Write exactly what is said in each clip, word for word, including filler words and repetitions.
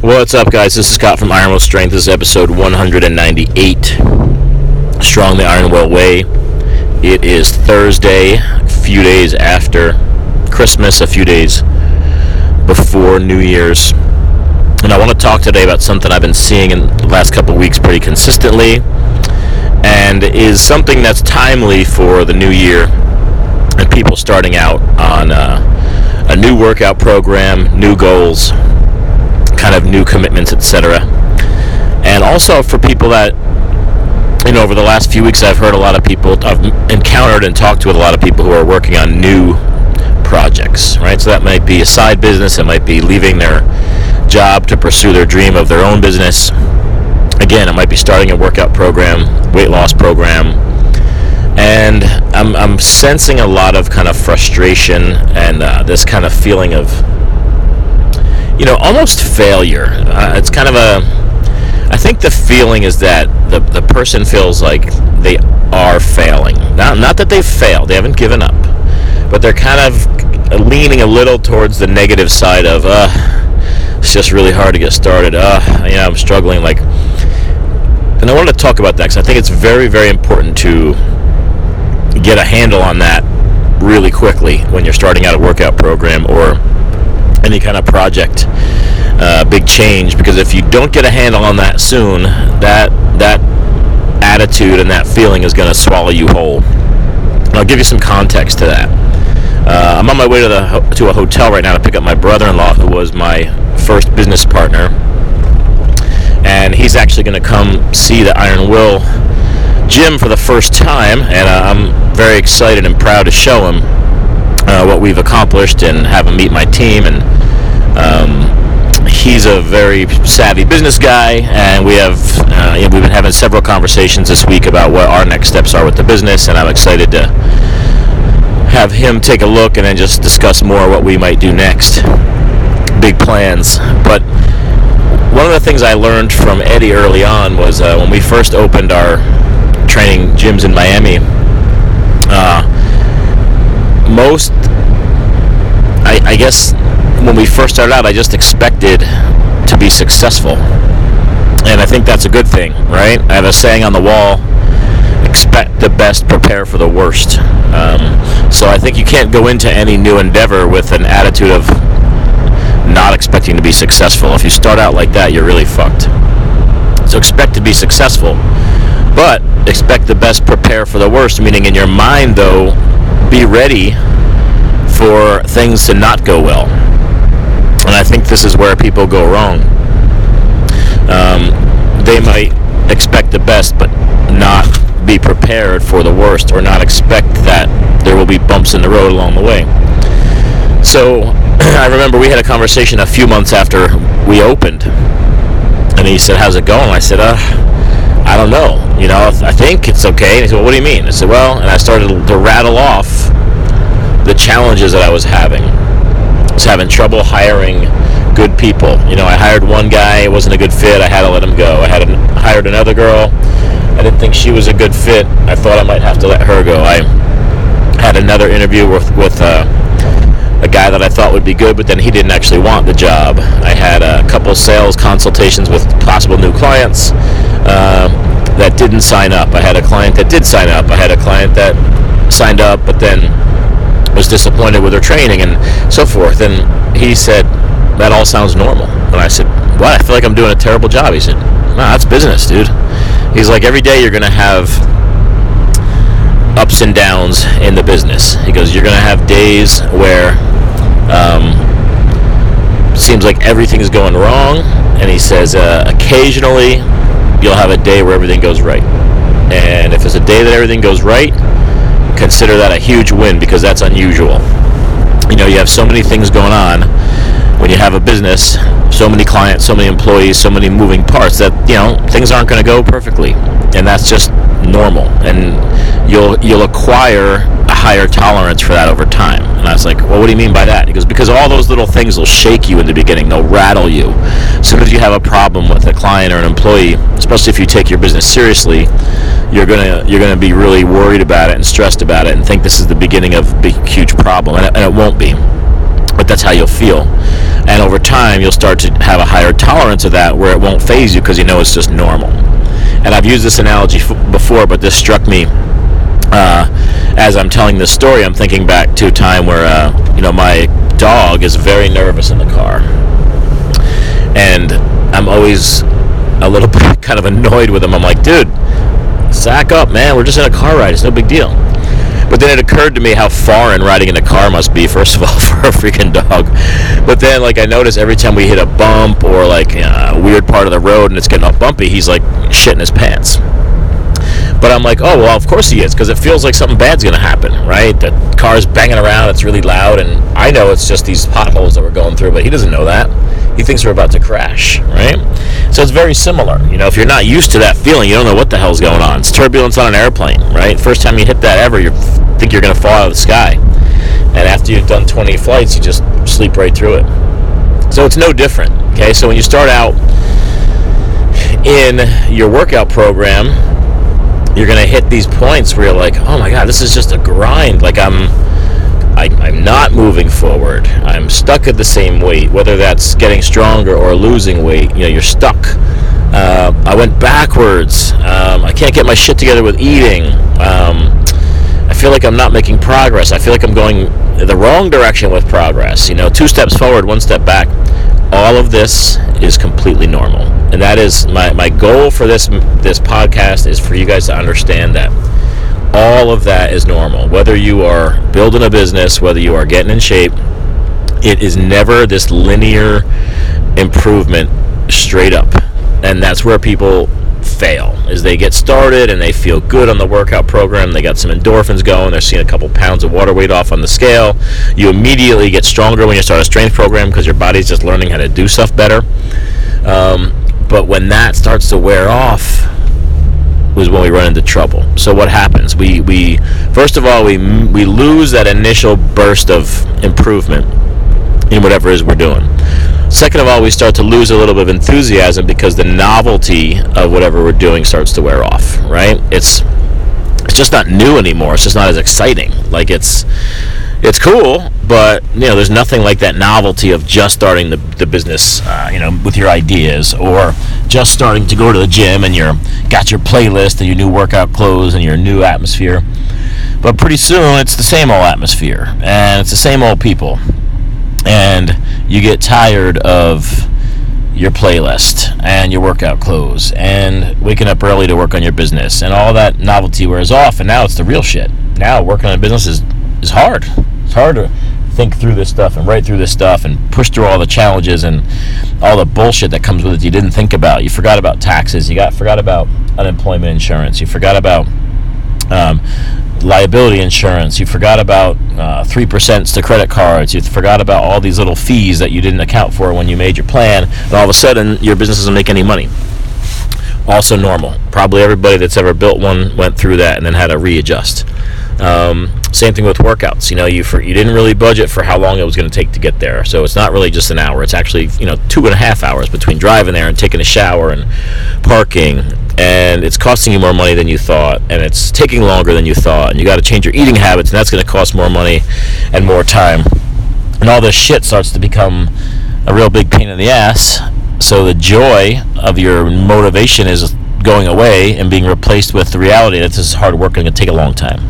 What's up, guys? This is Scott from Iron Will Strength. This is episode one ninety-eight, Strong the Iron Will Way. It is Thursday, a few days after Christmas, a few days before New Year's. And I want to talk today about something I've been seeing in the last couple of weeks pretty consistently, and is something that's timely for the new year and people starting out on uh, a new workout program, new goals, kind of new commitments, et cetera. And also for people that, you know, over the last few weeks, I've heard a lot of people, I've encountered and talked to with a lot of people who are working on new projects, right? So that might be a side business, it might be leaving their job to pursue their dream of their own business. Again, it might be starting a workout program, weight loss program. And I'm, I'm sensing a lot of kind of frustration and uh, this kind of feeling of, you know, almost failure. Uh, it's kind of a, I think the feeling is that the the person feels like they are failing. Not, not that they've failed, they haven't given up, but they're kind of leaning a little towards the negative side of, uh, it's just really hard to get started. Uh, yeah, I'm struggling. Like, and I wanted to talk about that because I think it's very, very important to get a handle on that really quickly when you're starting out a workout program or any kind of project, uh, big change, because if you don't get a handle on that soon, that that attitude and that feeling is going to swallow you whole. And I'll give you some context to that. Uh, I'm on my way to the ho- to a hotel right now to pick up my brother-in-law, who was my first business partner, and he's actually going to come see the Iron Will gym for the first time, and uh, I'm very excited and proud to show him Uh, what we've accomplished and have him meet my team. And um, he's a very savvy business guy, and we have uh, you know, we've been having several conversations this week about what our next steps are with the business, and I'm excited to have him take a look and then just discuss more what we might do next. Big plans. But one of the things I learned from Eddie early on was uh, when we first opened our training gyms in Miami, uh, most, I, I guess, when we first started out, I just expected to be successful. And I think that's a good thing, right? I have a saying on the wall, expect the best, prepare for the worst. Um, so I think you can't go into any new endeavor with an attitude of not expecting to be successful. If you start out like that, you're really fucked. So expect to be successful, but expect the best, prepare for the worst, meaning in your mind, though, be ready for things to not go well. And I think this is where people go wrong. Um, they might expect the best, but not be prepared for the worst, or not expect that there will be bumps in the road along the way. So I remember we had a conversation a few months after we opened, and he said, "How's it going?" I said, uh, I don't know, you know, I think it's okay. And he said, "Well, what do you mean?" I said, well, and I started to rattle off the challenges that I was having. I was having trouble hiring good people. You know, I hired one guy, it wasn't a good fit, I had to let him go. I had an, hired another girl, I didn't think she was a good fit, I thought I might have to let her go. I had another interview with, with uh, a guy that I thought would be good, but then he didn't actually want the job. I had a couple sales consultations with possible new clients uh, that didn't sign up. I had a client that did sign up. I had a client that signed up but then was disappointed with her training and so forth. And he said, "That all sounds normal." And I said, "What? I feel like I'm doing a terrible job." He said, "No, that's business, dude." He's like, "Every day you're going to have ups and downs in the business." He goes, "You're going to have days where um, it seems like everything's going wrong." And he says, uh, "Occasionally you'll have a day where everything goes right. And if it's a day that everything goes right, consider that a huge win, because that's unusual. You know, you have so many things going on when you have a business, so many clients, so many employees, so many moving parts that, you know, things aren't going to go perfectly, and that's just normal. And you'll you'll acquire a higher tolerance for that over time." And I was like, "Well, what do you mean by that?" He goes, "Because all those little things will shake you in the beginning. They'll rattle you. As soon as you have a problem with a client or an employee, especially if you take your business seriously, you're gonna you're gonna be really worried about it and stressed about it and think this is the beginning of a big, huge problem, and it, and it won't be. but that's how you'll feel. And over time, you'll start to have a higher tolerance of that, where it won't faze you because you know it's just normal. And I've used this analogy f- before, but this struck me uh, as I'm telling this story. I'm thinking back to a time where uh, you know my dog is very nervous in the car, and I'm always a little bit kind of annoyed with him. I'm like, dude, sack up, man. We're just in a car ride. It's no big deal. But then it occurred to me how foreign riding in a car must be, first of all, for a freaking dog. But then, like, I notice every time we hit a bump or, like, uh, a weird part of the road and it's getting all bumpy, he's, like, shitting his pants. But I'm like, oh, well, of course he is, because it feels like something bad's going to happen, right? The car's banging around, it's really loud, and I know it's just these potholes that we're going through, but he doesn't know that. He thinks we're about to crash, right? So it's very similar. You know, if you're not used to that feeling, you don't know what the hell's going on. It's turbulence on an airplane, right? First time you hit that ever, you think you're going to fall out of the sky. And after you've done twenty flights, you just sleep right through it. So it's no different, okay? So when you start out in your workout program, you're going to hit these points where you're like, oh my God, this is just a grind. Like I'm... I, I'm not moving forward. I'm stuck at the same weight, whether that's getting stronger or losing weight. You know, you're stuck. Uh, I went backwards. Um, I can't get my shit together with eating. Um, I feel like I'm not making progress. I feel like I'm going the wrong direction with progress. You know, two steps forward, one step back. All of this is completely normal. And that is my, my goal for this this podcast is for you guys to understand that all of that is normal. Whether you are building a business, whether you are getting in shape, it is never this linear improvement straight up. And that's where people fail, is they get started and they feel good on the workout program. They got some endorphins going. They're seeing a couple pounds of water weight off on the scale. You immediately get stronger when you start a strength program because your body's just learning how to do stuff better. Um, but when that starts to wear off, was when we run into trouble. So what happens? We we first of all we we lose that initial burst of improvement in whatever it is we're doing. Second of all, we start to lose a little bit of enthusiasm because the novelty of whatever we're doing starts to wear off. Right? It's it's just not new anymore. It's just not as exciting. Like it's it's cool, but you know, there's nothing like that novelty of just starting the, the business, uh, you know, with your ideas, or just starting to go to the gym and you're got your playlist and your new workout clothes and your new atmosphere. But pretty soon, it's the same old atmosphere and it's the same old people, and you get tired of your playlist and your workout clothes and waking up early to work on your business, and all that novelty wears off, and now it's the real shit. Now working on a business is is hard. It's hard to think through this stuff and write through this stuff and push through all the challenges and all the bullshit that comes with it you didn't think about. You forgot about taxes. You got forgot about unemployment insurance. You forgot about um, liability insurance. You forgot about uh, three percent to credit cards. You forgot about all these little fees that you didn't account for when you made your plan. And all of a sudden, your business doesn't make any money. Also normal. Probably everybody that's ever built one went through that and then had to readjust. Um, same thing with workouts. You know, you for, you didn't really budget for how long it was going to take to get there. So it's not really just an hour. It's actually, you know, two and a half hours between driving there and taking a shower and parking. And it's costing you more money than you thought. And it's taking longer than you thought. And you got to change your eating habits, and that's going to cost more money and more time. And all this shit starts to become a real big pain in the ass. So the joy of your motivation is going away and being replaced with the reality that this is hard work and going to take a long time.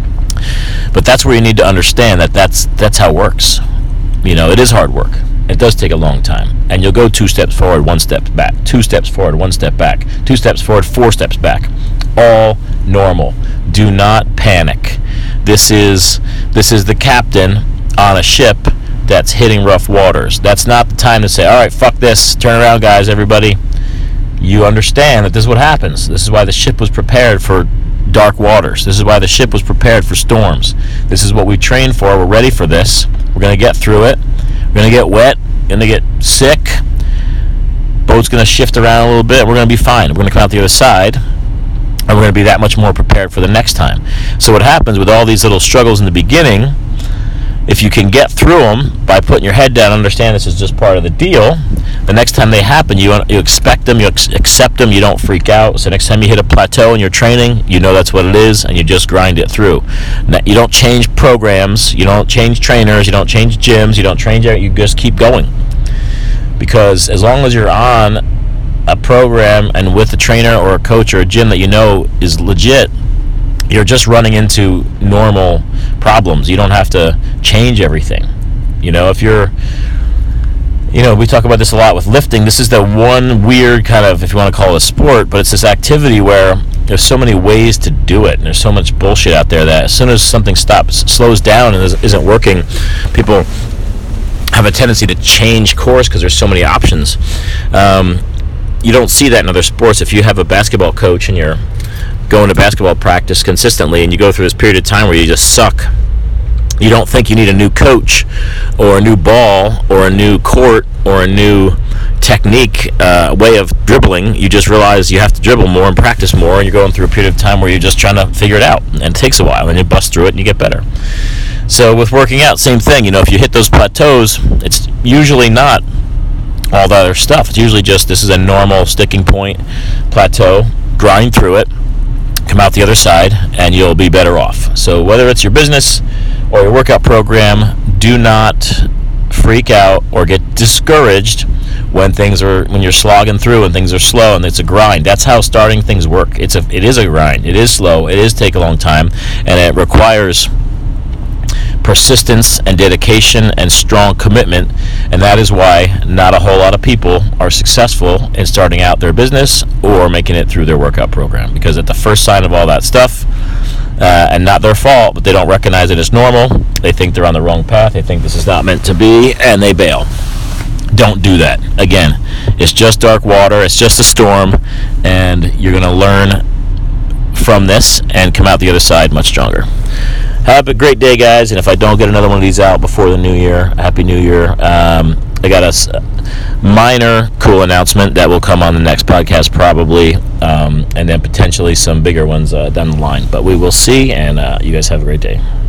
But that's where you need to understand that that's that's how it works. You know, it is hard work. It does take a long time. And you'll go two steps forward, one step back. Two steps forward, one step back. Two steps forward, four steps back. All normal. Do not panic. This is this is the captain on a ship that's hitting rough waters. That's not the time to say, all right, fuck this. Turn around, guys, everybody. You understand that this is what happens. This is why the ship was prepared for dark waters. This is why the ship was prepared for storms. This is what we trained for. We're ready for this. We're going to get through it. We're going to get wet. We're going to get sick. Boat's going to shift around a little bit. We're going to be fine. We're going to come out the other side, and we're going to be that much more prepared for the next time. So what happens with all these little struggles in the beginning, if you can get through them by putting your head down, understand this is just part of the deal, the next time they happen, you you expect them, you ex- accept them, you don't freak out. So next time you hit a plateau in your training, you know that's what it is, and you just grind it through. Now, you don't change programs, you don't change trainers, you don't change gyms, you don't change it, you just keep going. Because as long as you're on a program and with a trainer or a coach or a gym that you know is legit, you're just running into normal problems. You don't have to change everything. You know, if you're, you know, we talk about this a lot with lifting. This is the one weird kind of, if you want to call it a sport, but it's this activity where there's so many ways to do it, and there's so much bullshit out there that as soon as something stops, slows down and isn't working, people have a tendency to change course because there's so many options. Um, you don't see that in other sports. If you have a basketball coach and you're going to basketball practice consistently and you go through this period of time where you just suck, you don't think you need a new coach or a new ball or a new court or a new technique, uh, way of dribbling. You just realize you have to dribble more and practice more, and you're going through a period of time where you're just trying to figure it out, and it takes a while, and you bust through it and you get better. So with working out, same thing. You know, if you hit those plateaus, it's usually not all the other stuff. It's usually just, this is a normal sticking point, plateau, grind through it, come out the other side, and you'll be better off. So whether it's your business or your workout program, do not freak out or get discouraged when things are, when you're slogging through and things are slow and it's a grind. That's how starting things work. It's a, it is a grind. It is slow. It is take a long time, and it requires persistence and dedication and strong commitment, and that is why not a whole lot of people are successful in starting out their business or making it through their workout program, because at the first sign of all that stuff, uh, and not their fault, but they don't recognize it as normal, they think they're on the wrong path, they think this is not meant to be, and they bail. Don't do that. Again, it's just dark water, it's just a storm, and you're going to learn from this and come out the other side much stronger. Have a great day, guys, and if I don't get another one of these out before the new year, Happy New Year. Um, I got a minor cool announcement that will come on the next podcast probably, um, and then potentially some bigger ones uh, down the line. But we will see, and uh, you guys have a great day.